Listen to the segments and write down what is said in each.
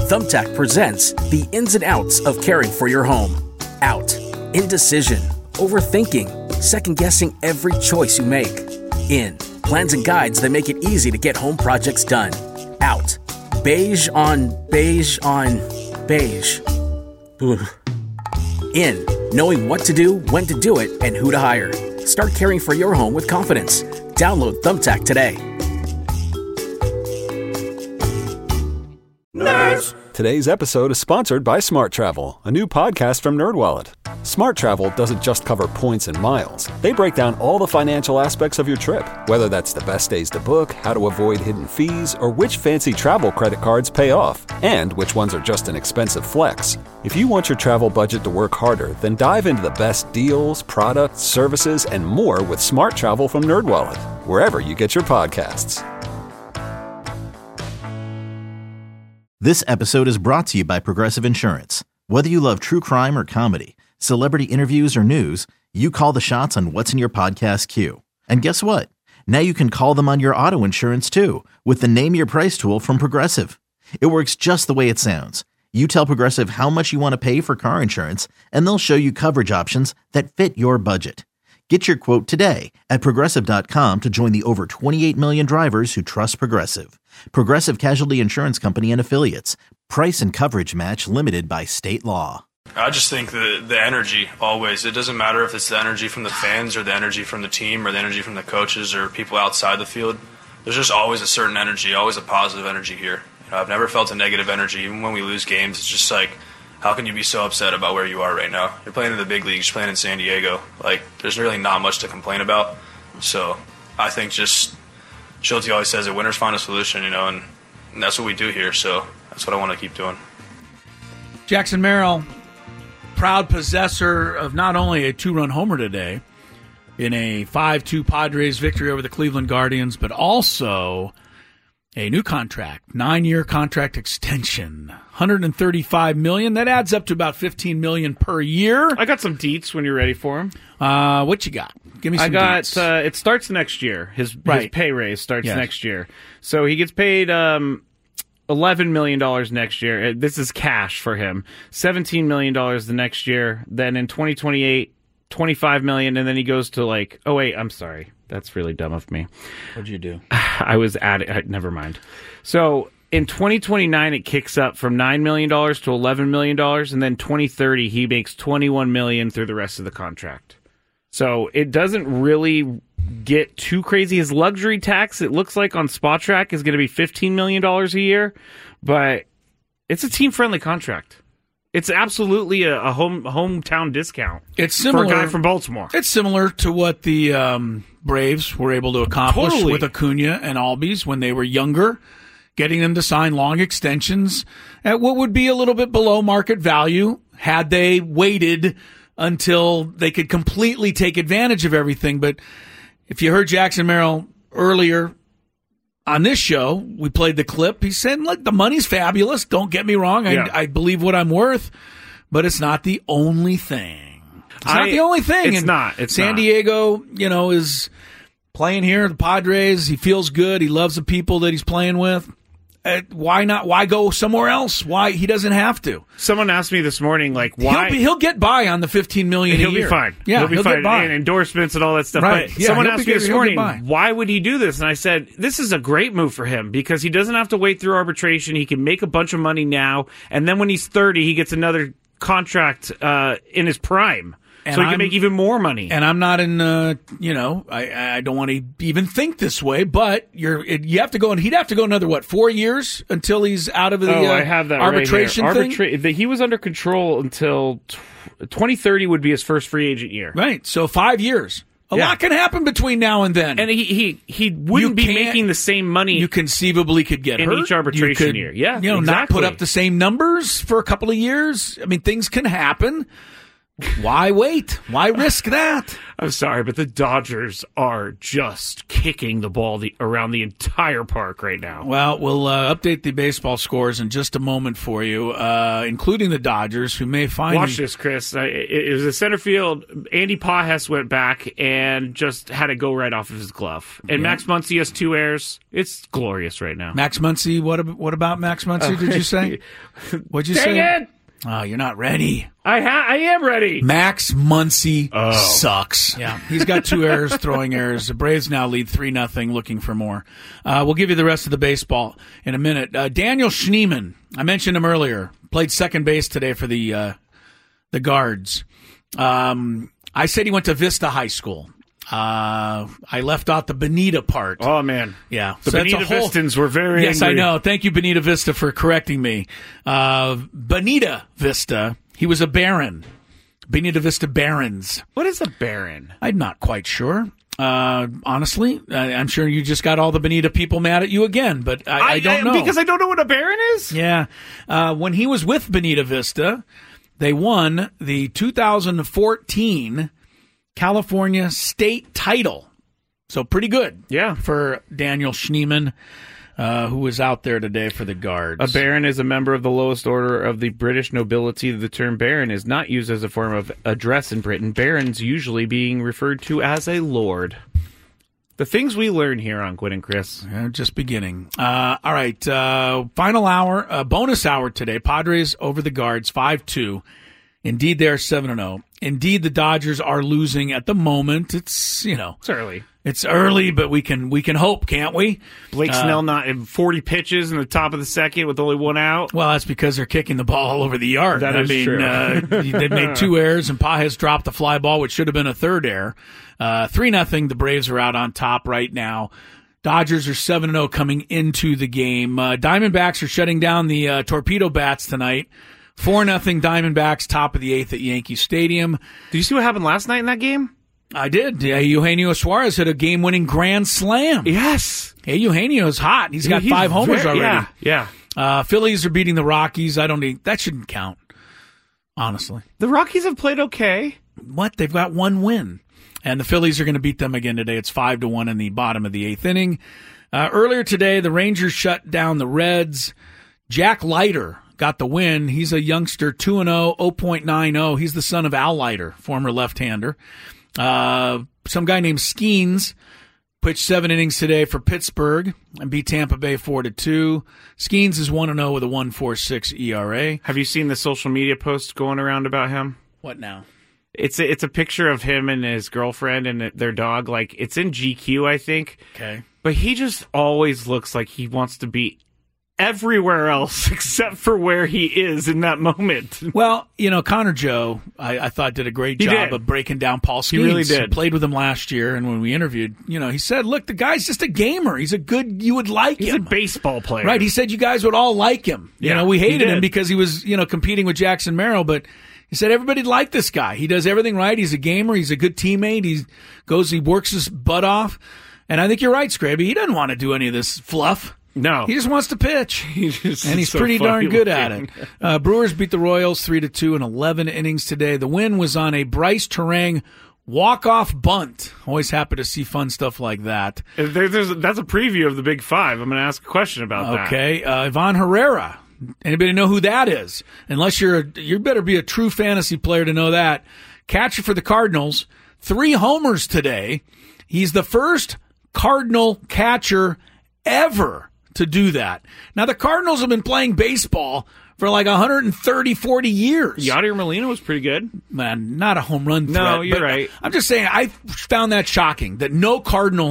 Thumbtack presents the ins and outs of caring for your home. Out. Indecision. Overthinking. Second-guessing every choice you make. In. Plans and guides that make it easy to get home projects done. Out. Beige on beige on beige. Ugh. In. Knowing what to do, when to do it, and who to hire. Start caring for your home with confidence. Download Thumbtack today. Nerds! Today's episode is sponsored by Smart Travel, a new podcast from NerdWallet. Smart Travel doesn't just cover points and miles. They break down all the financial aspects of your trip, whether that's the best days to book, how to avoid hidden fees, or which fancy travel credit cards pay off, and which ones are just an expensive flex. If you want your travel budget to work harder, then dive into the best deals, products, services, and more with Smart Travel from NerdWallet, wherever you get your podcasts. This episode is brought to you by Progressive Insurance. Whether you love true crime or comedy, celebrity interviews or news, you call the shots on what's in your podcast queue. And guess what? Now you can call them on your auto insurance too with the Name Your Price tool from Progressive. It works just the way it sounds. You tell Progressive how much you want to pay for car insurance, and they'll show you coverage options that fit your budget. Get your quote today at Progressive.com to join the over 28 million drivers who trust Progressive. Progressive Casualty Insurance Company and Affiliates. Price and coverage match limited by state law. I just think the energy always, it doesn't matter if it's the energy from the fans or the energy from the team or the energy from the coaches or people outside the field. There's just always a certain energy, always a positive energy here. You know, I've never felt a negative energy. Even when we lose games, it's just like, how can you be so upset about where you are right now? You're playing in the big leagues, you're playing in San Diego. Like, there's really not much to complain about. So I think just Schulte always says that winners find a solution, you know, and that's what we do here. So that's what I want to keep doing. Jackson Merrill, proud possessor of not only a 2-run homer today in a 5-2 Padres victory over the Cleveland Guardians, but also a new contract, 9-year contract extension, $135 million. That adds up to about $15 million per year. I got some deets when you're ready for him. What you got? Give me some deets. It starts next year. His pay raise starts next year. So he gets paid $11 million next year. This is cash for him. $17 million the next year. Then in 2028, $25 million, and then he goes to like, oh wait, I'm sorry. That's really dumb of me. What'd you do? I was never mind. So in 2029, it kicks up from $9 million to $11 million, and then 2030, he makes $21 million through the rest of the contract. So it doesn't really get too crazy. His luxury tax, it looks like on Spot Track, is going to be $15 million a year, but it's a team-friendly contract. It's absolutely a hometown discount. It's similar for a guy from Baltimore. It's similar to what the Braves were able to accomplish with Acuna and Albies when they were younger, getting them to sign long extensions at what would be a little bit below market value had they waited until they could completely take advantage of everything. But if you heard Jackson Merrill earlier on this show, we played the clip. He said, look, the money's fabulous. Don't get me wrong. I believe what I'm worth, but it's not the only thing. It's not the only thing. It's not. San Diego, is playing here. The Padres, he feels good. He loves the people that he's playing with. Why not? Why go somewhere else? Why? He doesn't have to. Someone asked me this morning, like, why? He'll get by on the $15 million a year. He'll be fine. Yeah, he'll be fine. Get by. And endorsements and all that stuff. Right. But Yeah, someone asked me this morning, why would he do this? And I said, this is a great move for him because he doesn't have to wait through arbitration. He can make a bunch of money now. And then when he's 30, he gets another contract in his prime. And so he can make even more money. And I'm not in, I don't want to even think this way, but you have to go, and he'd have to go another, 4 years until he's out of the I have that arbitration right thing? He was under control until 2030 would be his first free agent year. Right, so 5 years. A lot can happen between now and then. And he wouldn't be making the same money. You conceivably could get in hurt. each arbitration year. Yeah, not put up the same numbers for a couple of years. I mean, things can happen. Why wait? Why risk that? I'm sorry, but the Dodgers are just kicking the ball around the entire park right now. Well, we'll update the baseball scores in just a moment for you, including the Dodgers, who may find... Watch this, Chris. It was a center field. Andy Pajes went back and just had it go right off of his glove. And Max Muncy has 2 errors. It's glorious right now. Max Muncy, what about Max Muncy, did you say? What'd you say? Dang it! Oh, you're not ready. I am ready. Max Muncy sucks. Yeah, he's got 2 errors, throwing errors. The Braves now lead 3-0, looking for more. We'll give you the rest of the baseball in a minute. Daniel Schneemann, I mentioned him earlier, played second base today for the Guards. I said he went to Vista High School. I left out the Bonita part. Oh, man. Yeah. The Bonita Vistans were very Yes, angry. I know. Thank you, Bonita Vista, for correcting me. Bonita Vista, he was a Baron. Bonita Vista Barons. What is a Baron? I'm not quite sure. Honestly, I'm sure you just got all the Bonita people mad at you again, but I don't know. Because I don't know what a Baron is? Yeah. When he was with Bonita Vista, they won the 2014 California state title. So pretty good. Yeah. For Daniel Schneemann, who was out there today for the Guards. A baron is a member of the lowest order of the British nobility. The term baron is not used as a form of address in Britain. Barons usually being referred to as a lord. The things we learn here on Gwynn and Chris. Just beginning. All right. Final hour, bonus hour today. Padres over the Guards, 5-2. Indeed, they're 7-0. Indeed, the Dodgers are losing at the moment. It's early. It's early, but we can hope, can't we? Blake Snell not in 40 pitches in the top of the second with only 1 out. Well, that's because they're kicking the ball all over the yard. That is true. They made 2 errors, and Pajes dropped the fly ball, which should have been a 3rd error. 3-0. The Braves are out on top right now. Dodgers are 7-0 coming into the game. Diamondbacks are shutting down the Torpedo Bats tonight. 4-0 Diamondbacks, top of the 8th at Yankee Stadium. Did you see what happened last night in that game? I did. Eugenio Suarez hit a game-winning grand slam. Yes. Hey, Eugenio's hot. He's got 5 homers already. Yeah. Phillies are beating the Rockies. That shouldn't count, honestly. The Rockies have played okay. What? They've got 1 win. And the Phillies are going to beat them again today. It's 5-1 in the bottom of the 8th inning. Earlier today, the Rangers shut down the Reds. Jack Leiter got the win. He's a youngster, 2-0, 0.90. He's the son of Al Leiter, former left-hander. Some guy named Skeens pitched 7 innings today for Pittsburgh and beat Tampa Bay 4-2. Skeens is 1-0 with a 1.46 ERA. Have you seen the social media posts going around about him? What now? It's a picture of him and his girlfriend and their dog. Like, it's in GQ, I think. Okay. But he just always looks like he wants to be everywhere else except for where he is in that moment. Well, Connor Joe, I thought did a great job of breaking down Paul Skeens. He really did. Played with him last year, and when we interviewed, he said, look, the guy's just a gamer. You would like him. He's a baseball player. Right, he said you guys would all like him. We hated him because he was, competing with Jackson Merrill, but he said everybody'd like this guy. He does everything right. He's a gamer. He's a good teammate. He works his butt off. And I think you're right, Scraby. He doesn't want to do any of this fluff. No. He just wants to pitch. And he's pretty darn good at it. Brewers beat the Royals 3-2 in 11 innings today. The win was on a Bryce Terang walk-off bunt. Always happy to see fun stuff like that. That's a preview of the Big Five. I'm going to ask a question about that. Okay. Ivan Herrera. Anybody know who that is? Unless you better be a true fantasy player to know that. Catcher for the Cardinals. 3 homers today. He's the first Cardinal catcher ever to do that. Now, the Cardinals have been playing baseball for like 130, 40 years. Yadier Molina was pretty good. Man, not a home run threat. No, you're right. I'm just saying, I found that shocking that no Cardinal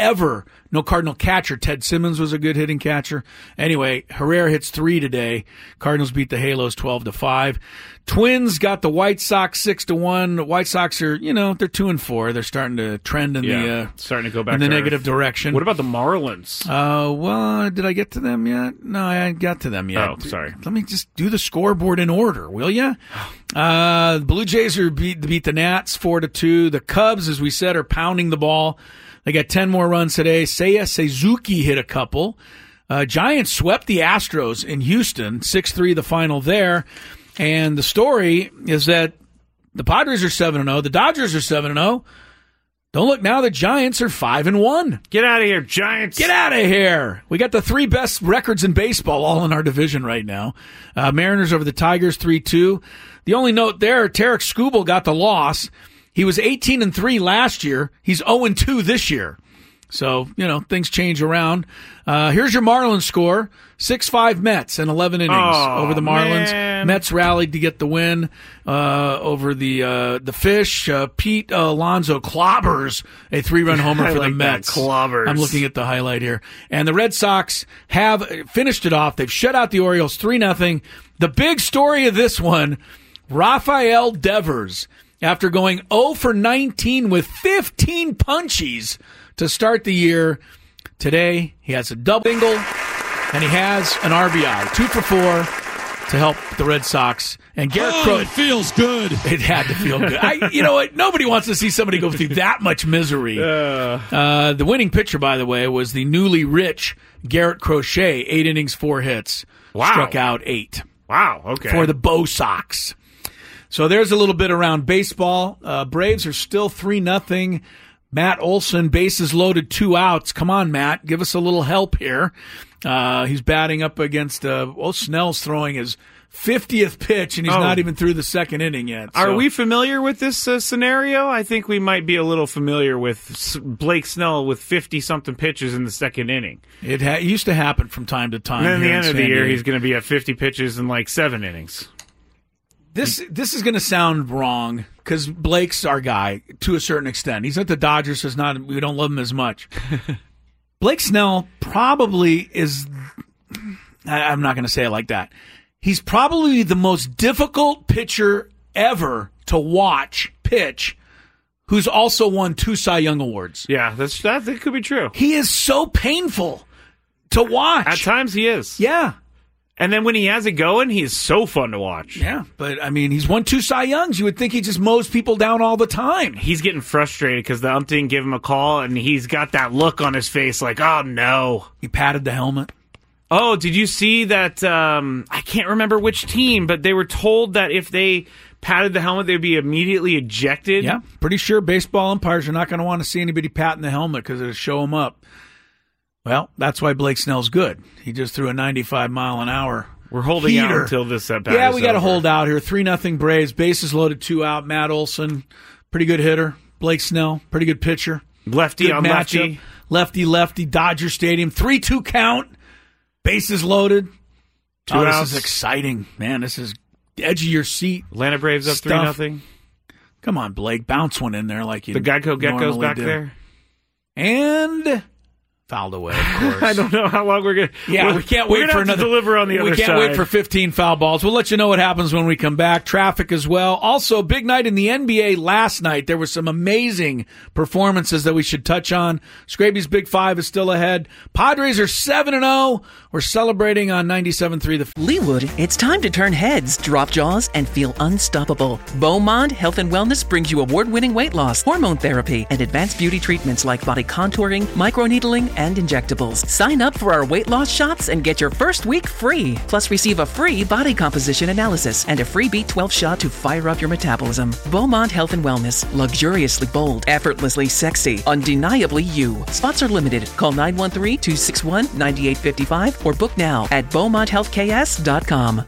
catcher, Ted Simmons was a good hitting catcher. Anyway, Herrera hits 3 today. Cardinals beat the Halos 12-5. Twins got the White Sox 6-1. The White Sox are, they're 2-4. They're starting to trend in starting to go back in the negative direction. What about the Marlins? Well, did I get to them yet? No, I hadn't got to them yet. Oh, sorry. Let me just do the scoreboard in order, will you? The Blue Jays beat the Nats 4-2. The Cubs, as we said, are pounding the ball. They got 10 more runs today. Seiya Suzuki hit a couple. Giants swept the Astros in Houston, 6-3 the final there. And the story is that The Padres are 7-0. The Dodgers are 7-0. Don't look now, the Giants are 5-1. Get out of here, Giants. Get out of here. We got the 3 best records in baseball all in our division right now. Mariners over the Tigers 3-2. The only note there, Tarek Skubal got the loss. He was 18-3 last year. He's 0-2 this year. So, things change around. Here's your Marlins score. 6-5 Mets in 11 innings over the Marlins. Man. Mets rallied to get the win over the Fish. Pete Alonso clobbers a 3-run homer for the Mets. Clobbers. I'm looking at the highlight here. And the Red Sox have finished it off. They've shut out the Orioles 3-0. The big story of this one, Rafael Devers, after going 0-19 with 15 punchies to start the year, today he has a double single and he has an RBI, 2 for 4 to help the Red Sox. And Garrett Crowe, it feels good. It had to feel good. You know what? Nobody wants to see somebody go through that much misery. The winning pitcher, by the way, was the newly rich Garrett Crochet. 8 innings, 4 hits. Wow. Struck out 8. Wow. Okay. For the Bo Sox. So there's a little bit around baseball. Braves are still 3-0. Matt Olson, bases loaded, 2 outs. Come on, Matt. Give us a little help here. He's batting up against Snell's throwing his 50th pitch, and he's not even through the second inning yet. So. Are we familiar with this scenario? I think we might be a little familiar with Blake Snell with 50-something pitches in the second inning. It used to happen from time to time. And then at the end of the year, he's going to be at 50 pitches in like 7 innings. This is going to sound wrong because Blake's our guy to a certain extent. He's at the Dodgers, so we don't love him as much. Blake Snell probably is. I'm not going to say it like that. He's probably the most difficult pitcher ever to watch pitch, who's also won 2 Cy Young Awards. Yeah, that could be true. He is so painful to watch. At times, he is. Yeah. And then when he has it going, he is so fun to watch. Yeah, but, he's won 2 Cy Youngs. You would think he just mows people down all the time. He's getting frustrated because the ump didn't give him a call, and he's got that look on his face like, oh, no. He patted the helmet. Oh, did you see that? I can't remember which team, but they were told that if they patted the helmet, they'd be immediately ejected. Yeah, pretty sure baseball umpires are not going to want to see anybody patting the helmet because it'll show them up. Well, that's why Blake Snell's good. He just threw a 95-mile-an-hour We're holding heater. out until this at bat. Yeah, we got to hold out here. 3-0 Braves. Bases loaded, 2 out. Matt Olson, pretty good hitter. Blake Snell, pretty good pitcher. Lefty good on matchup. Lefty. Dodger Stadium. 3-2 count. Bases loaded. 2 outs. This is exciting. Man, this is edge of your seat. Atlanta Braves up 3-0. Come on, Blake. Bounce one in there like you The Geico Gecko's back do. there. And fouled away, of course. I don't know how long we're going to... Yeah, we can't wait for another... deliver on the other side. We can't wait for 15 foul balls. We'll let you know what happens when we come back. Traffic as well. Also, big night in the NBA last night. There were some amazing performances that we should touch on. Scraby's Big Five is still ahead. Padres are 7-0. We're celebrating on 97.3. Leewood, it's time to turn heads, drop jaws, and feel unstoppable. Beaumont Health and Wellness brings you award-winning weight loss, hormone therapy, and advanced beauty treatments like body contouring, microneedling, and injectables. Sign up for our weight loss shots and get your first week free. Plus, receive a free body composition analysis and a free B12 shot to fire up your metabolism. Beaumont Health and Wellness. Luxuriously bold, effortlessly sexy, undeniably you. Spots are limited. Call 913-261-9855 or book now at BeaumontHealthKS.com.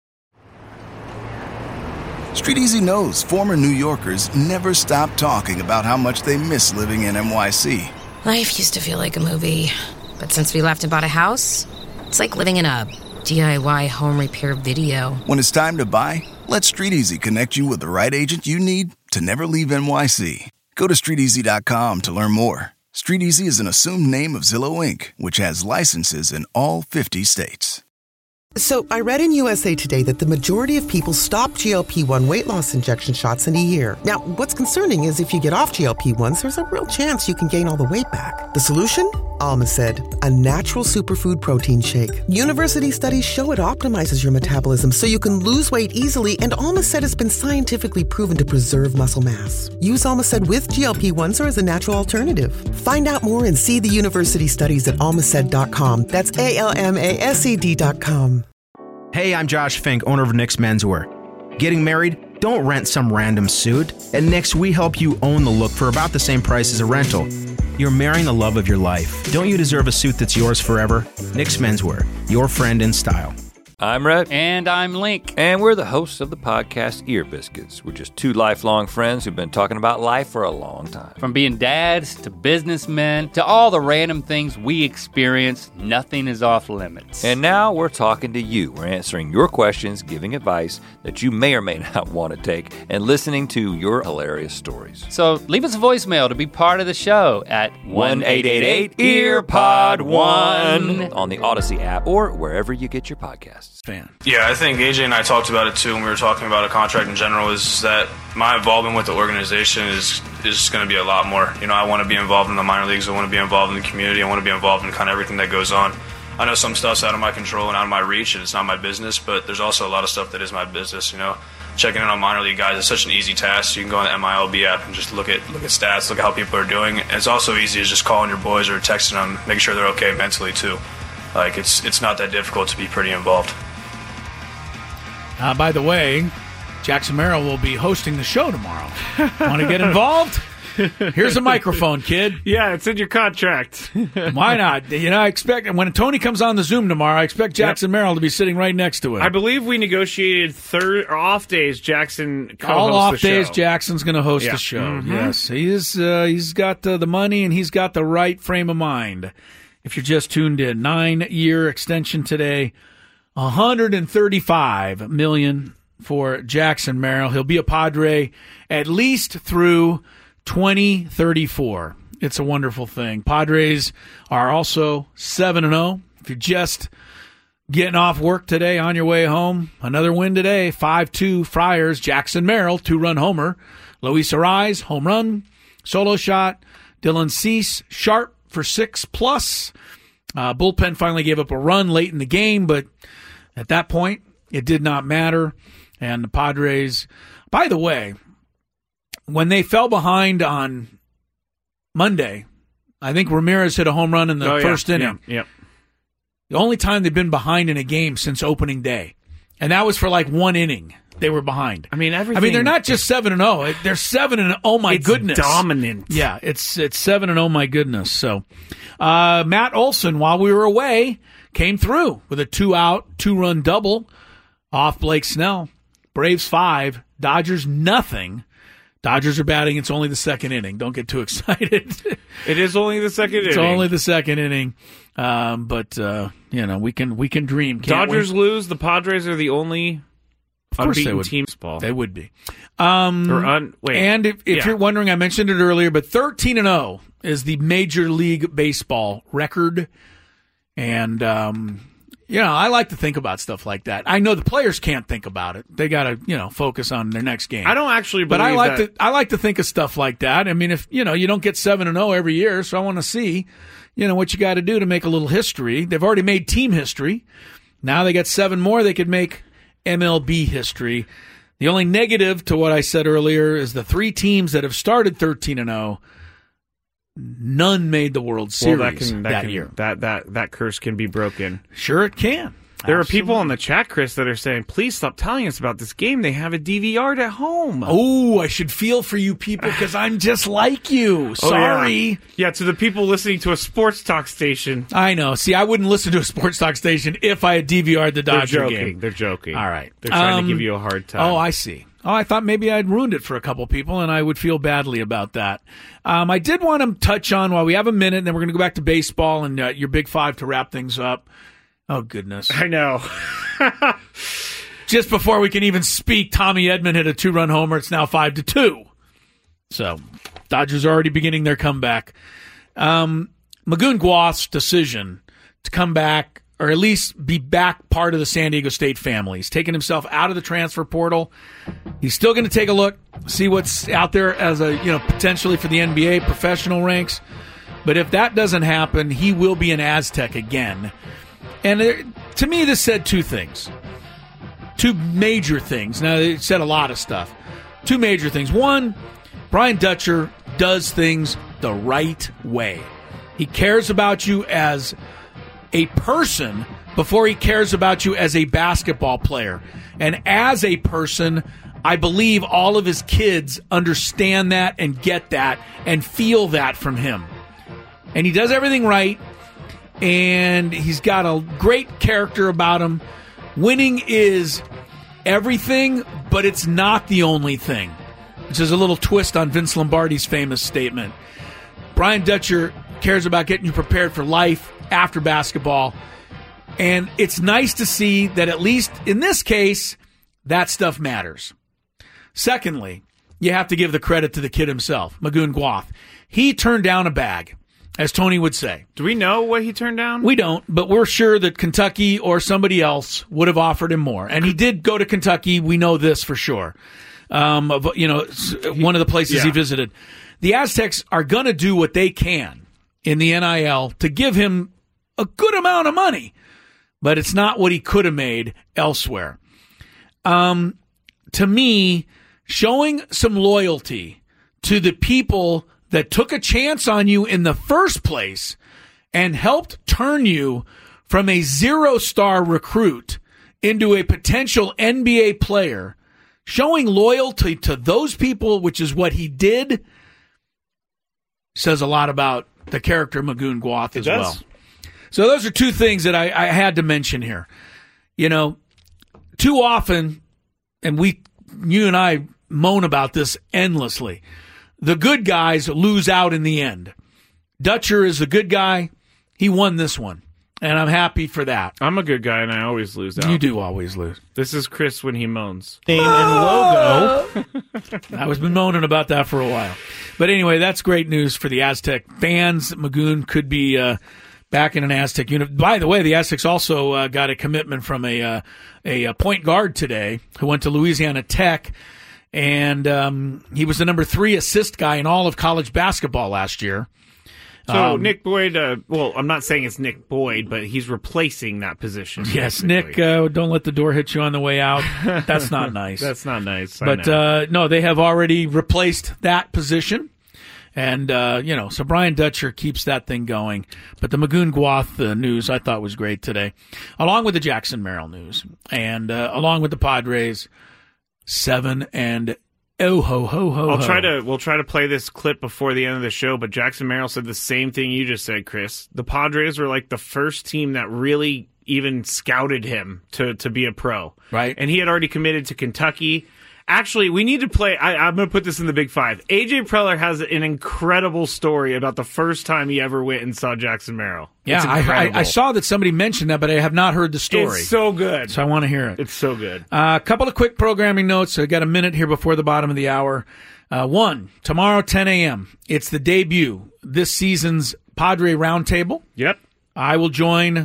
Street Easy knows former New Yorkers never stop talking about how much they miss living in NYC. Life used to feel like a movie, but since we left and bought a house, it's like living in a DIY home repair video. When it's time to buy, let Street Easy connect you with the right agent you need to never leave NYC. Go to StreetEasy.com to learn more. Street Easy is an assumed name of Zillow Inc., which has licenses in all 50 states. So I read in USA Today that the majority of people stop GLP-1 weight loss injection shots in a year. Now, what's concerning is if you get off GLP-1s, there's a real chance you can gain all the weight back. The solution? Almacid, a natural superfood protein shake. University studies show it optimizes your metabolism so you can lose weight easily, and Almacid has been scientifically proven to preserve muscle mass. Use Almacid with GLP-1s or as a natural alternative. Find out more and see the university studies at almacid.com. That's ALMASED.com. Hey, I'm Josh Fink, owner of Nick's Menswear. Getting married? Don't rent some random suit. At Knix, we help you own the look for about the same price as a rental. You're marrying the love of your life. Don't you deserve a suit that's yours forever? Knix Menswear, your friend in style. I'm Rhett. And I'm Link. And we're the hosts of the podcast Ear Biscuits. We're just two lifelong friends who've been talking about life for a long time. From being dads to businessmen to all the random things we experience, nothing is off limits. And now we're talking to you. We're answering your questions, giving advice that you may or may not want to take, and listening to your hilarious stories. So leave us a voicemail to be part of the show at 1-888-EARPOD1 on the Odyssey app or wherever you get your podcasts. Fan. Yeah, I think AJ and I talked about it too when we were talking about a contract in general, is that my involvement with the organization is going to be a lot more. You know, I want to be involved in the minor leagues. I want to be involved in the community. I want to be involved in kind of everything that goes on. I know some stuff's out of my control and out of my reach, and it's not my business, but there's also a lot of stuff that is my business, you know. Checking in on minor league guys is such an easy task. You can go on the MILB app and just look at stats, look at how people are doing. And it's also easy as just calling your boys or texting them, making sure they're okay mentally too. Like, it's not that difficult to be pretty involved. By the way, Jackson Merrill will be hosting the show tomorrow. Want to get involved? Here's a microphone, kid. Yeah, it's in your contract. Why not? You know, I expect when Tony comes on the Zoom tomorrow, I expect Jackson Merrill to be sitting right next to him. I believe we negotiated off days. Jackson all off the show. days. Jackson's going to host the show. Mm-hmm. Yes, he's got the money and he's got the right frame of mind. If you're just tuned in, 9-year extension today, $135 million for Jackson Merrill. He'll be a Padre at least through 2034. It's a wonderful thing. Padres are also 7-0. If you're just getting off work today on your way home, another win today, 5-2 Friars. Jackson Merrill, 2-run homer. Luis Arraez, home run, solo shot. Dylan Cease, sharp for 6+. Bullpen finally gave up a run late in the game, but at that point, it did not matter. And the Padres, by the way, when they fell behind on Monday, I think Ramirez hit a home run in the first inning. Yeah. The only time they've been behind in a game since opening day. And that was for like one inning. They were behind. I mean, they're not just 7-0. They're 7-0. Oh my goodness, dominant. Yeah, it's 7-0. My goodness. So, Matt Olson, while we were away, came through with a 2-out, 2-run double off Blake Snell. Braves 5, Dodgers nothing. Dodgers are batting. It's only the second inning. Don't get too excited. It is only the second inning. It's only the second inning. But you know, we can dream. Dodgers lose. The Padres are the only unbeaten team. They would be. And if you're wondering, I mentioned it earlier, but 13-0 is the Major League Baseball record. And I like to think about stuff like that. I know the players can't think about it. They got to, focus on their next game. I don't actually believe that. I like to think of stuff like that. I mean, if, you don't get 7-0 every year, so I want to see, what you got to do to make a little history. They've already made team history. Now they got 7 more. They could make MLB history. The only negative to what I said earlier is the 3 teams that have started 13-0, none made the World Series that year. That curse can be broken. Sure it can. There are people on the chat, Chris, that are saying, please stop telling us about this game. They have a DVR at home. Oh, I should feel for you people because I'm just like you. Sorry. Yeah, to the people listening to a sports talk station. I know. See, I wouldn't listen to a sports talk station if I had DVR'd the Dodger game. They're joking. All right. They're trying to give you a hard time. Oh, I see. Oh, I thought maybe I'd ruined it for a couple people, and I would feel badly about that. I did want to touch on, while we have a minute, and then we're going to go back to baseball and your Big Five to wrap things up. Oh, goodness. I know. Just before we can even speak, Tommy Edman hit a 2-run homer. It's now 5-2. So, Dodgers are already beginning their comeback. Magoon Guas' decision to come back, or at least be back part of the San Diego State family. He's taken himself out of the transfer portal. He's still going to take a look, see what's out there as potentially for the NBA professional ranks. But if that doesn't happen, he will be an Aztec again. And to me, this said 2 things. 2 major things. Now, it said a lot of stuff. 2 major things. One, Brian Dutcher does things the right way. He cares about you as a person before he cares about you as a basketball player. And as a person, I believe all of his kids understand that and get that and feel that from him. And he does everything right, and he's got a great character about him. Winning is everything, but it's not the only thing, which is a little twist on Vince Lombardi's famous statement. Brian Dutcher cares about getting you prepared for life after basketball, and it's nice to see that at least in this case, that stuff matters. Secondly, you have to give the credit to the kid himself, Magoon Gwath. He turned down a bag, as Tony would say. Do we know what he turned down? We don't, but we're sure that Kentucky or somebody else would have offered him more. And he did go to Kentucky. We know this for sure. One of the places he visited. The Aztecs are going to do what they can in the NIL to give him a good amount of money, but it's not what he could have made elsewhere. To me, showing some loyalty to the people that took a chance on you in the first place and helped turn you from a 0-star recruit into a potential NBA player, showing loyalty to those people, which is what he did, says a lot about the character Magoon Gwath as well. So those are two things that I had to mention here. You know, too often, and you and I moan about this endlessly, the good guys lose out in the end. Dutcher is a good guy. He won this one, and I'm happy for that. I'm a good guy, and I always lose out. You do always lose. This is Chris when he moans. Name and logo. I was been moaning about that for a while. But anyway, that's great news for the Aztec fans. Magoon could be back in an Aztec unit. By the way, the Aztecs also got a commitment from a point guard today who went to Louisiana Tech. And he was the number 3 assist guy in all of college basketball last year. So Nick Boyd, I'm not saying it's Nick Boyd, but he's replacing that position. Yes, Nick, don't let the door hit you on the way out. That's not nice. That's not nice. But no, they have already replaced that position. And, so Brian Dutcher keeps that thing going. But the Magoon Gwath news I thought was great today, along with the Jackson Merrill news and along with the Padres. 7 and oh ho ho ho. We'll try to play this clip before the end of the show, but Jackson Merrill said the same thing you just said, Chris. The Padres were like the first team that really even scouted him to be a pro. Right. And he had already committed to Kentucky. Actually, we need to play. I'm going to put this in the Big Five. AJ Preller has an incredible story about the first time he ever went and saw Jackson Merrill. Yeah, I saw that somebody mentioned that, but I have not heard the story. It's so good. So I want to hear it. It's so good. A couple of quick programming notes. I got a minute here before the bottom of the hour. One, tomorrow, 10 a.m., it's the debut, this season's Padre Roundtable. Yep. I will join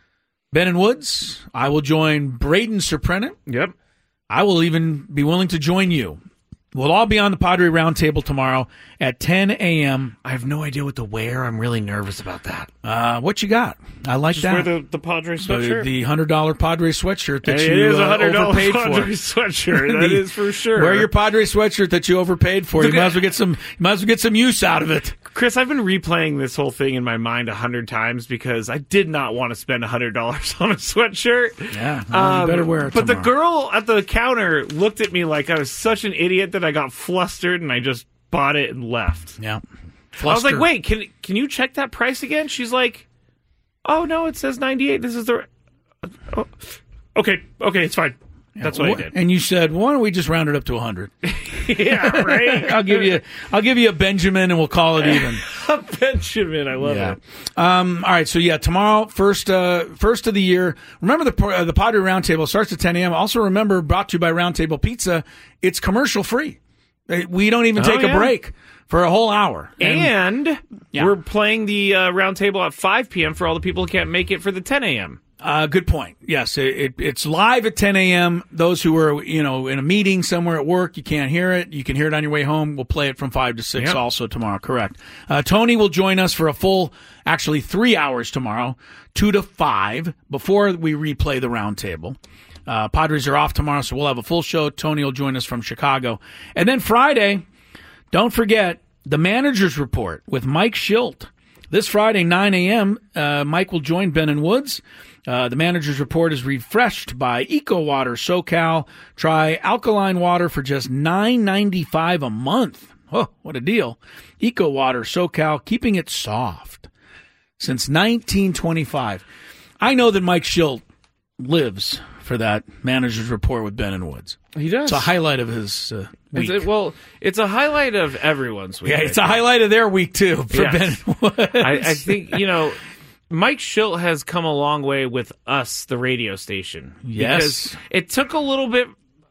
Ben and Woods. I will join Braden Surprenant. Yep. I will even be willing to join you. We'll all be on the Padre Roundtable tomorrow at 10 a.m. I have no idea what to wear. I'm really nervous about that. What you got? I like just that. Wear the Padre sweatshirt. The $100 Padre sweatshirt that you is a $100 overpaid Padre for. Sweatshirt. That is for sure. Wear your Padre sweatshirt that you overpaid for. You might as well get some use out of it. Chris, I've been replaying this whole thing in my mind 100 times because I did not want to spend $100 on a sweatshirt. Yeah, well, you better wear it But tomorrow. the girl at the counter looked at me like I was such an idiot that I got flustered and I just bought it and left. Yeah. I was like, wait, can you check that price again? She's like, oh, no, it says 98. This is the... Oh, okay, it's fine. Yeah, that's what I did. And you said, why don't we just round it up to 100? Yeah, right. I'll give you a Benjamin and we'll call it even. A Benjamin, I love it. All right, so tomorrow, first of the year. Remember the Padre Roundtable starts at 10 a.m. Also remember, brought to you by Roundtable Pizza, it's commercial free. We don't even take a break for a whole hour. And we're playing the Roundtable at 5 p.m. for all the people who can't make it for the 10 a.m. Good point. Yes, it's live at 10 a.m. Those who are, in a meeting somewhere at work, you can't hear it. You can hear it on your way home. We'll play it from 5 to 6 also tomorrow. Correct. Tony will join us for a full, 3 hours tomorrow, 2 to 5, before we replay the Roundtable. Padres are off tomorrow, so we'll have a full show. Tony will join us from Chicago. And then Friday, don't forget the Manager's Report with Mike Schilt. This Friday, 9 a.m., Mike will join Ben and Woods. The manager's report is refreshed by EcoWater SoCal. Try alkaline water for just $9.95 a month. Oh, what a deal. EcoWater SoCal, keeping it soft since 1925. I know that Mike Schilt lives for that manager's report with Ben and Woods. He does. It's a highlight of his week. It's a highlight of everyone's week. Yeah, it's a highlight of their week, too, for Ben and Woods. I think, Mike Schilt has come a long way with us, the radio station. Yes. Because it took a little bit.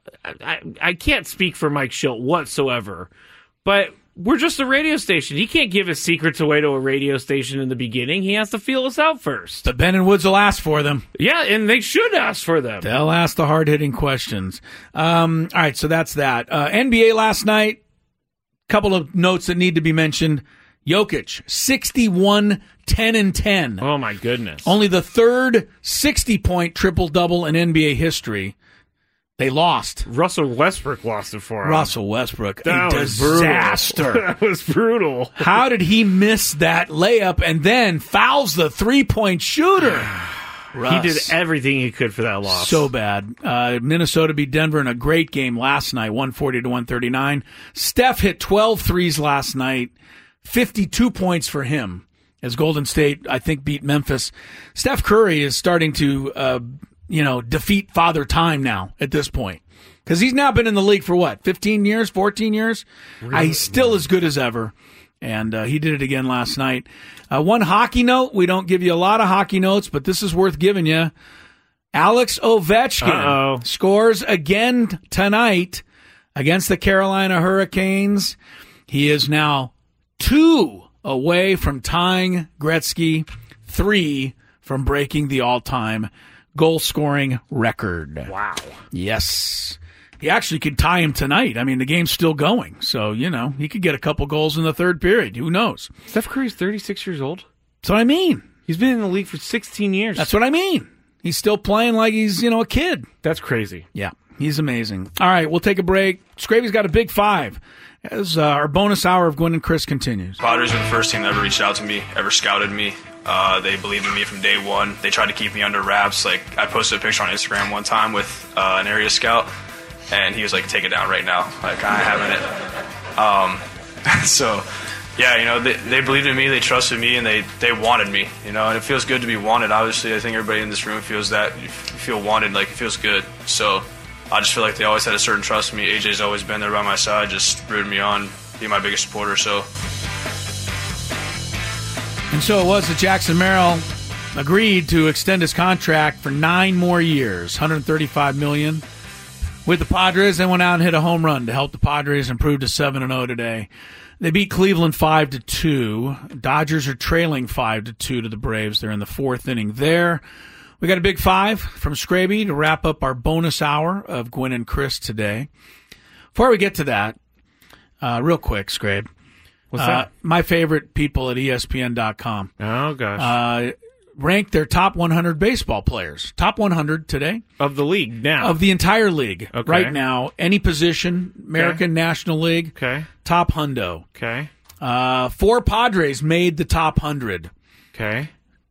I can't speak for Mike Schilt whatsoever, but we're just a radio station. He can't give his secrets away to a radio station in the beginning. He has to feel us out first. But Ben and Woods will ask for them. Yeah, and they should ask for them. They'll ask the hard-hitting questions. All right, so that's that. NBA last night, couple of notes that need to be mentioned. Jokic, 61, 10, and 10. Oh, my goodness. Only the third 60-point triple-double in NBA history. They lost. Russell Westbrook lost it for him. Russell Westbrook, that a disaster. That was brutal. How did he miss that layup and then fouls the three-point shooter? He did everything he could for that loss. So bad. Minnesota beat Denver in a great game last night, 140-139. Steph hit 12 threes last night. 52 points for him as Golden State, I think, beat Memphis. Steph Curry is starting to, defeat Father Time now at this point. Because he's now been in the league for 15 years, 14 years? Really? He's still as good as ever. And he did it again last night. One hockey note. We don't give you a lot of hockey notes, but this is worth giving you. Alex Ovechkin scores again tonight against the Carolina Hurricanes. He is now 2 away from tying Gretzky, 3 from breaking the all-time goal-scoring record. Wow. Yes. He actually could tie him tonight. I mean, the game's still going, so, he could get a couple goals in the third period. Who knows? Steph Curry's 36 years old. That's what I mean. He's been in the league for 16 years. That's what I mean. He's still playing like he's, a kid. That's crazy. Yeah, he's amazing. All right, we'll take a break. Scraby's got a big 5. As our bonus hour of Gwynn and Chris continues. Padres were the first team that ever reached out to me, ever scouted me. They believed in me from day one. They tried to keep me under wraps. Like, I posted a picture on Instagram one time with an area scout, and he was like, take it down right now. Like, I haven't it. So, yeah, they believed in me, they trusted me, and they wanted me, and it feels good to be wanted. Obviously, I think everybody in this room feels that. You feel wanted, like, it feels good. So I just feel like they always had a certain trust in me. AJ's always been there by my side, just rooting me on, being my biggest supporter, so. And so it was that Jackson Merrill agreed to extend his contract for 9 more years, $135 million with the Padres. They went out and hit a home run to help the Padres improve to 7-0 today. They beat Cleveland 5-2. Dodgers are trailing 5-2 to the Braves. They're in the 4th inning there. We got a big 5 from Scraby to wrap up our bonus hour of Gwynn and Chris today. Before we get to that, real quick, Scrabe. What's that? My favorite people at ESPN.com. Oh, gosh. Ranked their top 100 baseball players. Top 100 today. Of the league now. Of the entire league. Okay. Right now. Any position. American National League. Okay. Top hundo. Okay. 4 Padres made the top 100. Okay.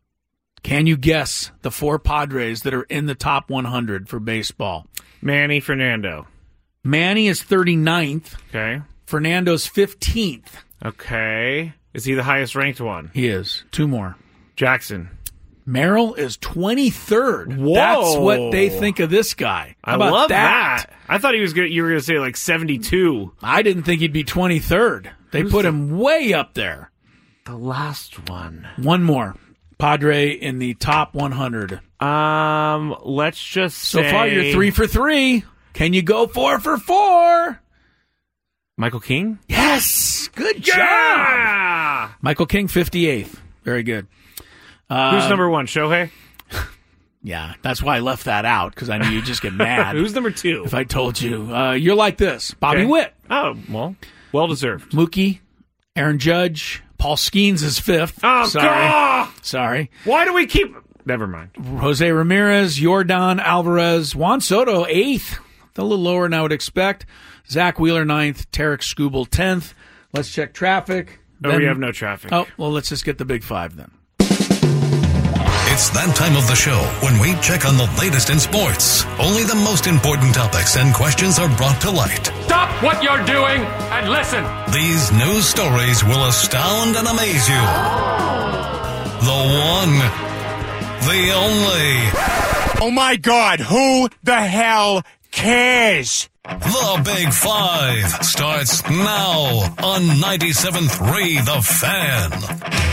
Can you guess the 4 Padres that are in the top 100 for baseball? Manny Fernando. Manny is 39th. Okay. Fernando's 15th. Okay. Is he the highest ranked one? He is. 2 more. Jackson. Merrill is 23rd. Whoa. That's what they think of this guy. How about love that? I thought you were going to say like 72. I didn't think he'd be 23rd. They put him way up there. The last one. One more. Padre in the top 100. Let's just say... So far, you're 3 for 3. Can you go 4 for 4? Michael King? Yes! Good job! Michael King, 58th. Very good. Who's number 1? Shohei? Yeah, that's why I left that out, because I knew you'd just get mad. Who's number 2? If I told you. You're like this. Bobby Witt. Oh, well-deserved. Mookie, Aaron Judge, Paul Skeens is 5th. Oh, sorry. God! Sorry. Why do we keep... Never mind. Jose Ramirez, Yordan Alvarez, Juan Soto, 8th. A little lower than I would expect. Zach Wheeler, 9th. Tarek Skubal, 10th. Let's check traffic. we have no traffic. Oh, well, let's just get the big 5 then. It's that time of the show when we check on the latest in sports. Only the most important topics and questions are brought to light. Stop what you're doing and listen. These news stories will astound and amaze you. The one, the only. Oh my God, who the hell cares? The Big 5 starts now on 97.3 The Fan.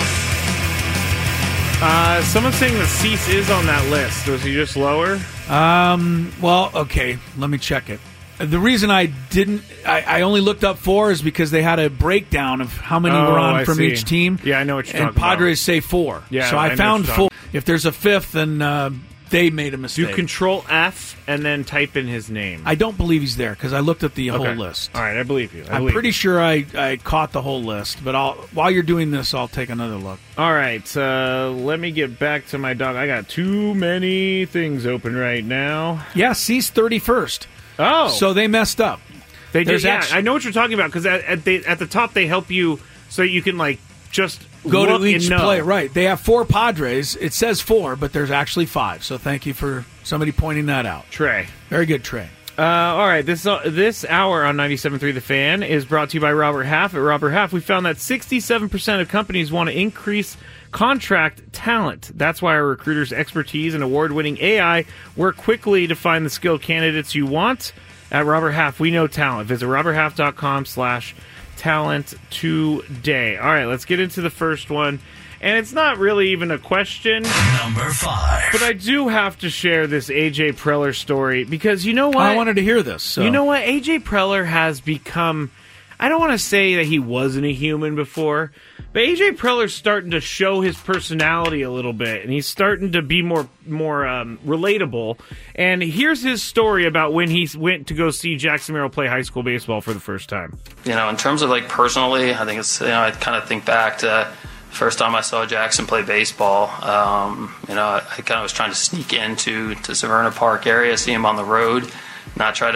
Someone's saying that Cease is on that list. Was he just lower? Well, okay. Let me check it. The reason I only looked up 4 is because they had a breakdown of how many were on from each team. Yeah, I know what you're talking about. And Padres say 4. Yeah, so I found 4. If there's a 5th, then they made a mistake. Do Control F and then type in his name. I don't believe he's there because I looked at the whole list. All right, I believe you. I'm pretty sure I caught the whole list, but while you're doing this, I'll take another look. All right, let me get back to my dog. I got too many things open right now. Yeah, Cease 31st. Oh. So they messed up. They did, yeah. I know what you're talking about because at the top they help you so you can just go look to each and know. player. Right. They have 4 Padres. It says 4, but there's actually 5. So thank you for somebody pointing that out. Trey. Very good, Trey. All right, this hour on 97.3 The Fan is brought to you by Robert Half. At Robert Half, we found that 67% of companies want to increase contract talent. That's why our recruiters' expertise and award-winning AI work quickly to find the skilled candidates you want. At Robert Half, we know talent. Visit roberthalf.com/talent today. All right, let's get into the first one. And it's not really even a question. Number 5. But I do have to share this A.J. Preller story because you know what? I wanted to hear this. So. You know what? A.J. Preller has become... I don't want to say that he wasn't a human before, but A.J. Preller's starting to show his personality a little bit, and he's starting to be more relatable. And here's his story about when he went to go see Jackson Merrill play high school baseball for the first time. In terms of personally, I think it's, I kind of think back to the first time I saw Jackson play baseball. I kind of was trying to sneak into Severna Park area, see him on the road. Not try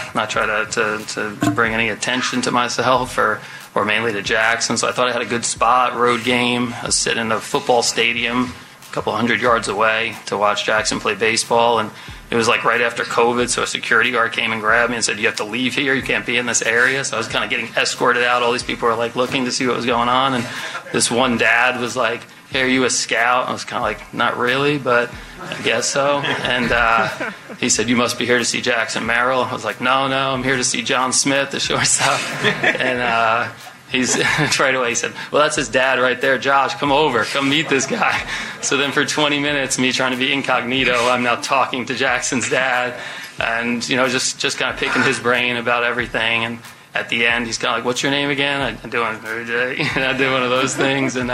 to bring any attention to myself or mainly to Jackson. So I thought I had a good spot, road game. I was sitting in a football stadium a couple 100 yards away to watch Jackson play baseball. And it was right after COVID, so a security guard came and grabbed me and said, "You have to leave here. You can't be in this area." So I was kind of getting escorted out. All these people were looking to see what was going on. And this one dad was like, "Hey, are you a scout?" I was kind of not really, but I guess so. And he said, "You must be here to see Jackson Merrill." I was like, no, I'm here to see John Smith, the shortstop. And he's right away, he said, "Well, that's his dad right there. Josh, come over. Come meet this guy." So then for 20 minutes, me trying to be incognito, I'm now talking to Jackson's dad and, just kind of picking his brain about everything. And at the end, he's kind of like, "What's your name again?" I'm doing I did one of those things. And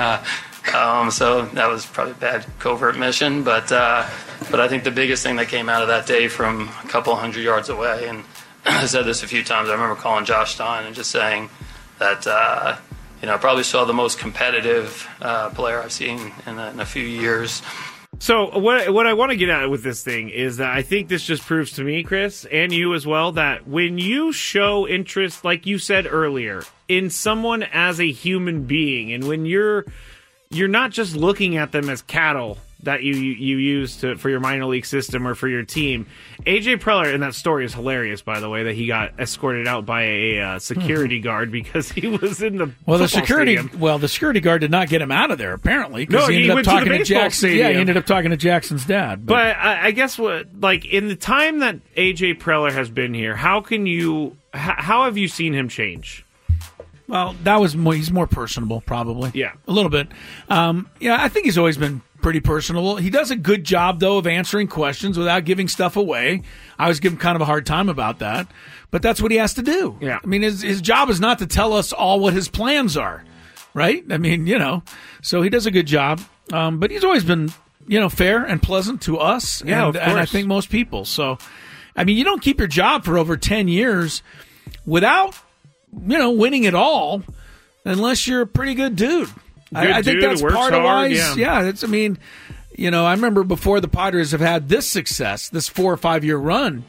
so that was probably a bad covert mission, but I think the biggest thing that came out of that day from a couple 100 yards away, and I said this a few times, I remember calling Josh Stein and just saying that I probably saw the most competitive player I've seen in a few years. So what I want to get at with this thing is that I think this just proves to me, Chris, and you as well, that when you show interest, like you said earlier, in someone as a human being, and when you're not just looking at them as cattle that you use for your minor league system or for your team. A.J. Preller, and that story is hilarious, by the way, that he got escorted out by a security guard because he was in the stadium. The security guard did not get him out of there, apparently. No, he went to the baseball stadium. Yeah, he ended up talking to Jackson's dad. But I guess in the time that A.J. Preller has been here, how have you seen him change? Well, he's more personable, probably. Yeah. A little bit. I think he's always been pretty personable. He does a good job, though, of answering questions without giving stuff away. I always give him kind of a hard time about that. But that's what he has to do. Yeah. I mean, his job is not to tell us all what his plans are, right? I mean, so he does a good job. But he's always been, fair and pleasant to us. Yeah, and I think most people. So, I mean, you don't keep your job for over 10 years without winning it all, unless you're a pretty good dude. I think that's part of why. Yeah, I remember before the Padres have had this success, this 4 or 5 year run,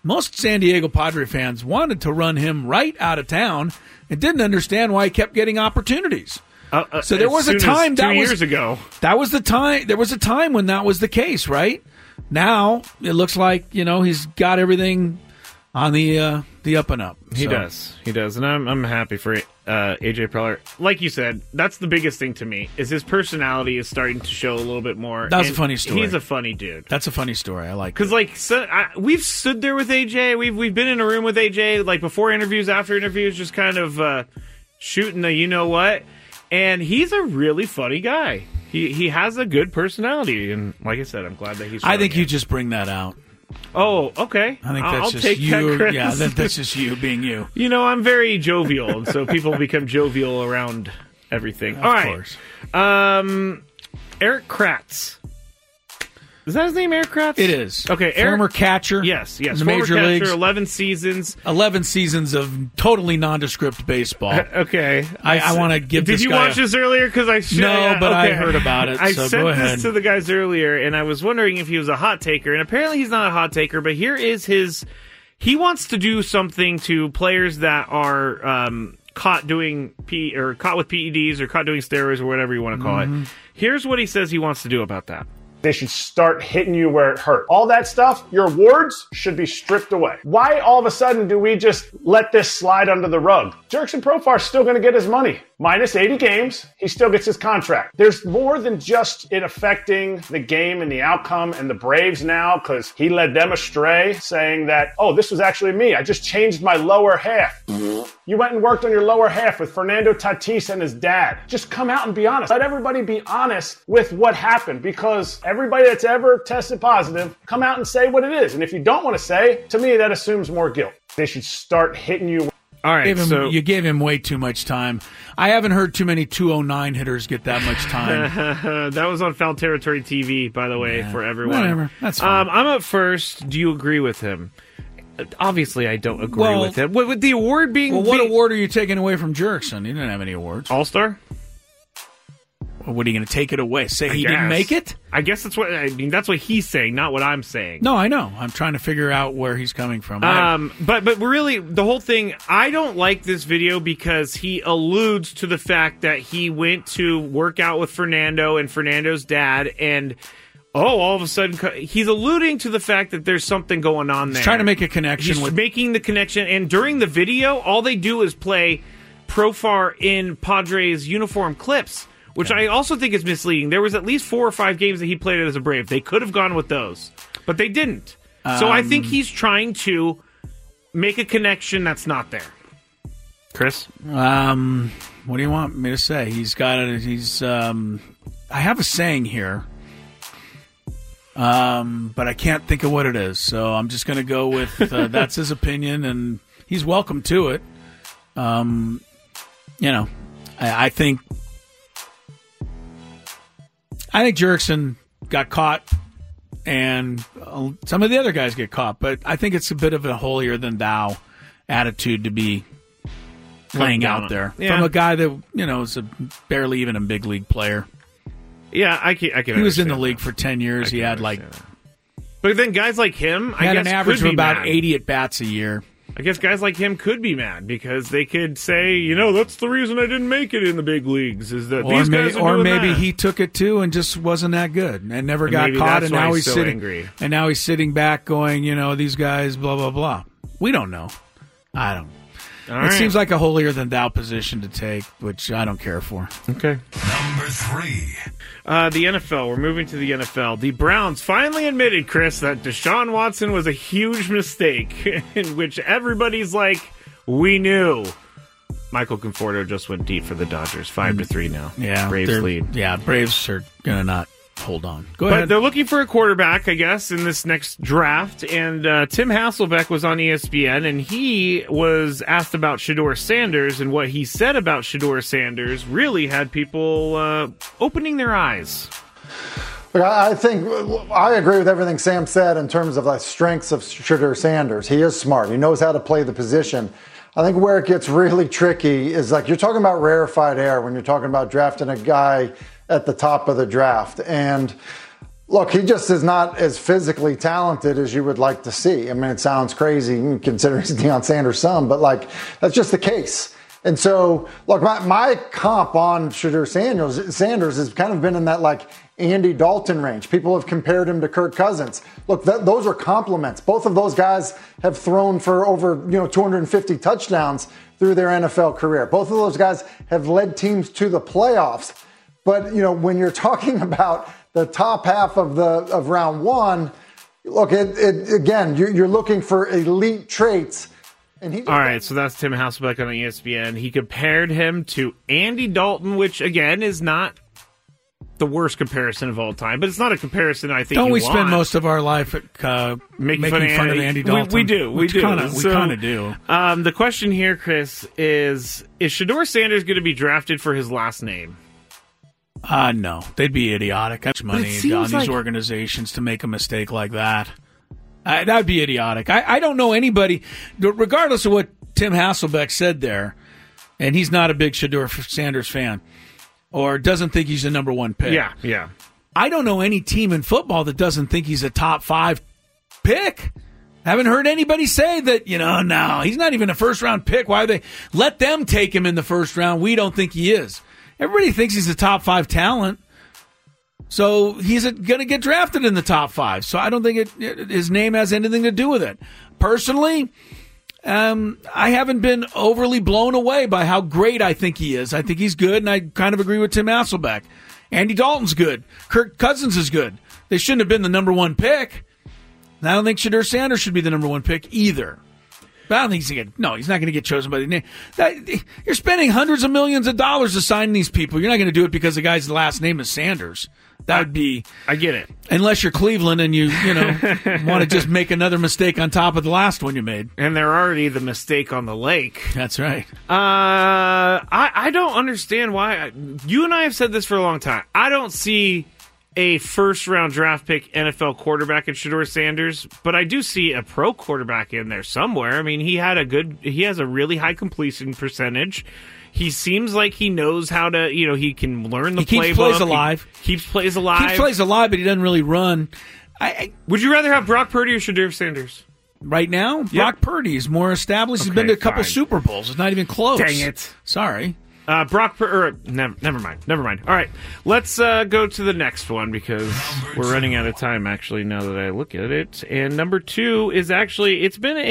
most San Diego Padre fans wanted to run him right out of town and didn't understand why he kept getting opportunities. So there was a time 2 years ago. That was the time. There was a time when that was the case, right? Now it looks like he's got everything on the up and up. He does, and I'm happy for AJ Preller. Like you said, that's the biggest thing to me is his personality is starting to show a little bit more. That's a funny story. He's a funny dude. That's a funny story. I like because we've stood there with AJ. We've been in a room with AJ like before interviews, after interviews, just kind of shooting the you know what. And he's a really funny guy. He has a good personality, and like I said, I'm glad that he's. I think you just bring that out. Oh, okay. I think I'll just take you. That, Chris. Yeah, that's just you being you. I'm very jovial, and so people become jovial around everything. Of All right. course. Erik Kratz. Is that his name, Erik Kratz? It is. Okay, former catcher. Yes. In the former major catcher, leagues. 11 seasons. 11 seasons of totally nondescript baseball. Okay. I want to give this Did you guy watch this earlier? Because I should. No, but I heard about it, I so sent go ahead. this to the guys earlier, and I was wondering if he was a hot taker, and apparently he's not a hot taker, but here is his... He wants to do something to players that are caught doing caught with PEDs or caught doing steroids or whatever you want to call it. Here's what he says he wants to do about that. They should start hitting you where it hurt. All that stuff, your awards should be stripped away. Why all of a sudden do we just let this slide under the rug? Jurickson Profar's still going to get his money. Minus 80 games, he still gets his contract. There's more than just it affecting the game and the outcome and the Braves now because he led them astray saying that, oh, this was actually me. I just changed my lower half. You went and worked on your lower half with Fernando Tatis and his dad. Just come out and be honest. Let everybody be honest with what happened because everybody that's ever tested positive, come out and say what it is. And if you don't want to say, to me, that assumes more guilt. They should start hitting you. All right, you gave him way too much time. I haven't heard too many 209 hitters get that much time. That was on Foul Territory TV, by the way, for everyone. Whatever, that's fine. I'm up first. Do you agree with him? Obviously, I don't agree with him. With the award being... Well, what award are you taking away from Jurickson? He didn't have any awards. All-Star? Well, what are you going to take it away? Say he didn't make it? I guess that's what that's what he's saying, not what I'm saying. No, I know. I'm trying to figure out where he's coming from. But really, the whole thing, I don't like this video because he alludes to the fact that he went to work out with Fernando and Fernando's dad, and all of a sudden, he's alluding to the fact that there's something going on there. He's trying to make a connection. He's making the connection, and during the video, all they do is play Profar in Padres uniform clips, which I also think is misleading. There was at least 4 or 5 games that he played as a Brave. They could have gone with those, but they didn't. So I think he's trying to make a connection that's not there. Chris? What do you want me to say? I have a saying here, but I can't think of what it is. So I'm just going to go with that's his opinion, and he's welcome to it. I think Jurickson got caught, and some of the other guys get caught, but I think it's a bit of a holier-than-thou attitude to be laying out there from a guy that is barely even a big league player. Yeah, I can. He was in the league for 10 years. He had but then guys like him, he had an average of about 80 at bats a year. I guess guys like him could be mad because they could say, that's the reason I didn't make it in the big leagues is that these guys are doing maybe that. He took it too and just wasn't that good and never got caught, and now he's sitting angry. And now he's sitting back going, these guys, blah blah blah. We don't know. I don't. It seems like a holier-than-thou position to take, which I don't care for. Okay. Number 3. The NFL. We're moving to the NFL. The Browns finally admitted, Chris, that Deshaun Watson was a huge mistake, in which everybody's like, we knew. Michael Conforto just went deep for the Dodgers. 5-3 now. Yeah, Braves lead. Yeah, Braves are going to not hold on. Go But ahead. they're looking for a quarterback, I guess, in this next draft. And Tim Hasselbeck was on ESPN, and he was asked about Shedeur Sanders, and what he said about Shedeur Sanders really had people opening their eyes. I think I agree with everything Sam said in terms of the strengths of Shedeur Sanders. He is smart. He knows how to play the position. I think where it gets really tricky is you're talking about rarefied air when you're talking about drafting a guy at the top of the draft. And Look, he just is not as physically talented as you would like to see. I mean, it sounds crazy considering he's Deion Sanders' son, but like, that's just the case. And so, look, my comp on Shedeur Sanders has kind of been in that like Andy Dalton range. People have compared him to Kirk Cousins. Look, those are compliments. Both of those guys have thrown for over 250 touchdowns through their NFL career. Both of those guys have led teams to the playoffs. But when you're talking about the top half of round one, look, again, you're looking for elite traits. And all right, so that's Tim Hasselbeck on ESPN. He compared him to Andy Dalton, which, again, is not the worst comparison of all time, but it's not a comparison I think Don't we want. spend most of our life making fun of Andy Dalton? We do. We kind of do. The question here, Chris, is Shedeur Sanders going to be drafted for his last name? No. They'd be idiotic. How much money on these organizations to make a mistake like that? That would be idiotic. I don't know anybody, regardless of what Tim Hasselbeck said there, and he's not a big Shedeur Sanders fan, or doesn't think he's the number one pick. Yeah. I don't know any team in football that doesn't think he's a top 5 pick. Haven't heard anybody say that, no, he's not even a first-round pick. Why would they let them take him in the first round? We don't think he is. Everybody thinks he's a top 5 talent. So he's going to get drafted in the top 5. So I don't think his name has anything to do with it. Personally, I haven't been overly blown away by how great I think he is. I think he's good, and I kind of agree with Tim Hasselbeck. Andy Dalton's good. Kirk Cousins is good. They shouldn't have been the number 1 pick. And I don't think Shedeur Sanders should be the number 1 pick either. But I don't think he's not going to get chosen by the name. You're spending hundreds of millions of dollars to sign these people. You're not going to do it because the guy's last name is Sanders. That would be... I get it. Unless you're Cleveland and you want to just make another mistake on top of the last one you made. And they're already the mistake on the lake. That's right. I don't understand why... You and I have said this for a long time. I don't see a first-round draft pick NFL quarterback in Shedeur Sanders, but I do see a pro quarterback in there somewhere. I mean, he has a really high completion percentage. He seems like he knows how to, he can learn the playbook. Keeps plays alive. Keeps plays alive. Keeps plays alive, but he doesn't really run. Would you rather have Brock Purdy or Shedeur Sanders? Right now, Brock Purdy is more established. He's been to a couple Super Bowls. It's not even close. Dang it. Sorry. Never mind. All right, let's go to the next one because we're running out of time, actually, now that I look at it. And number 2 is actually,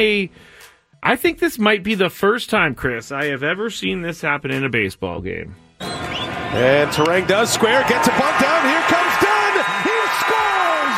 I think this might be the first time, Chris, I have ever seen this happen in a baseball game. And Terang does square, gets a bunt down, here comes Dunn, he scores!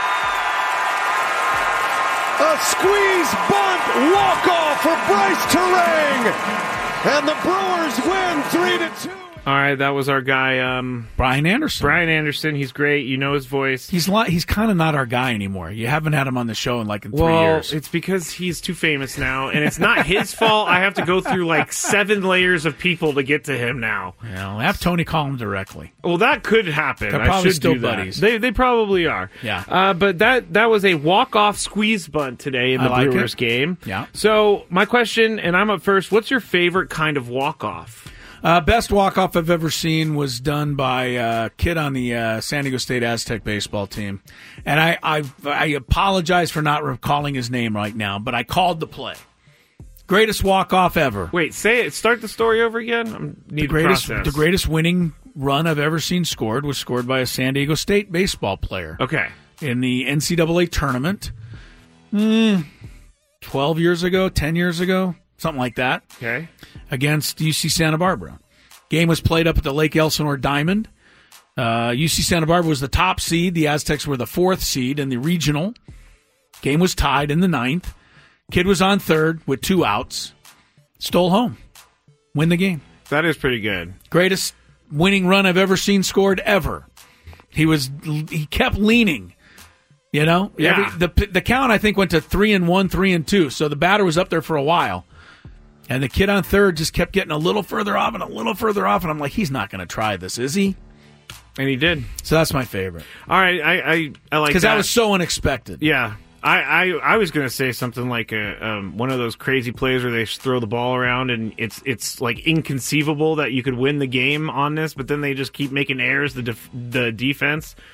A squeeze bunt walk-off for Bryce Terang! And the Brewers win 3-2. All right, that was our guy, Brian Anderson. Brian Anderson, he's great. You know his voice. He's kind of not our guy anymore. You haven't had him on the show in 3 years. Well, it's because he's too famous now, and it's not his fault. I have to go through 7 layers of people to get to him now. Well, have Tony call him directly. Well, that could happen. They're probably still do buddies. They probably are. Yeah. But that was a walk-off squeeze bunt today in the Brewers game. Yeah. So my question, and I'm up first, what's your favorite kind of walk-off? Best walk-off I've ever seen was done by a kid on the San Diego State Aztec baseball team. And I apologize for not recalling his name right now, but I called the play. Greatest walk-off ever. Wait, say it. Start the story over again. The greatest winning run I've ever seen scored was scored by a San Diego State baseball player. Okay. In the NCAA tournament. 12 years ago, 10 years ago. Something like that. Okay. Against UC Santa Barbara. Game was played up at the Lake Elsinore Diamond. UC Santa Barbara was the top seed. The Aztecs were the 4th seed in the regional. Game was tied in the 9th. Kid was on third with 2 outs. Stole home. Win the game. That is pretty good. Greatest winning run I've ever seen scored ever. He kept leaning. Yeah. The count, I think, went to 3-1, 3-2. So the batter was up there for a while. And the kid on third just kept getting a little further off and a little further off. And I'm like, he's not going to try this, is he? And he did. So that's my favorite. All right. I like that. Because that was so unexpected. Yeah. I was going to say something like one of those crazy plays where they throw the ball around and it's like inconceivable that you could win the game on this, but then they just keep making errors, the defense.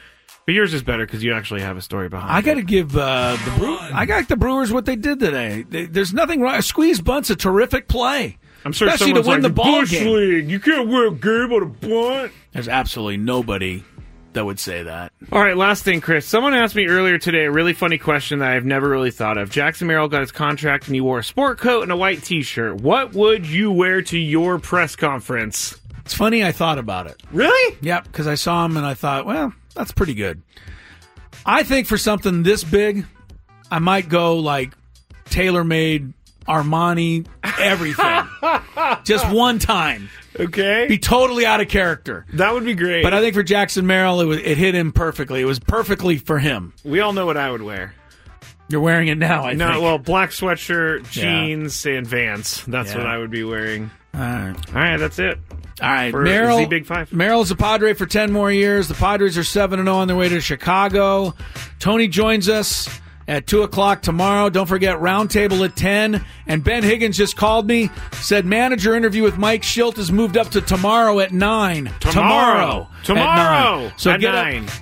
But yours is better because you actually have a story behind it. I got to give the Brewers what they did today. There's nothing wrong. A squeeze bunt's a terrific play. I'm sure especially to win the ball Bush game. League. You can't win a game on a bunt. There's absolutely nobody that would say that. All right, last thing, Chris. Someone asked me earlier today a really funny question that I've never really thought of. Jackson Merrill got his contract and he wore a sport coat and a white T-shirt. What would you wear to your press conference? It's funny, I thought about it. Really? Yep, because I saw him and I thought, well, that's pretty good. I think for something this big, I might go like tailor-made Armani everything. Just one time. Okay. Be totally out of character. That would be great. But I think for Jackson Merrill, it hit him perfectly. It was perfectly for him. We all know what I would wear. You're wearing it now, I think. Well, black sweatshirt, jeans, and Vans. That's what I would be wearing. All right, that's it. All right, for Merrill. Z Big Five. Merrill's a Padre for 10 more years. The Padres are 7-0 on their way to Chicago. Tony joins us at 2 o'clock tomorrow. Don't forget, Roundtable at 10. And Ben Higgins just called me, said manager interview with Mike Schilt has moved up to tomorrow at 9. Tomorrow. At 9. So at get 9.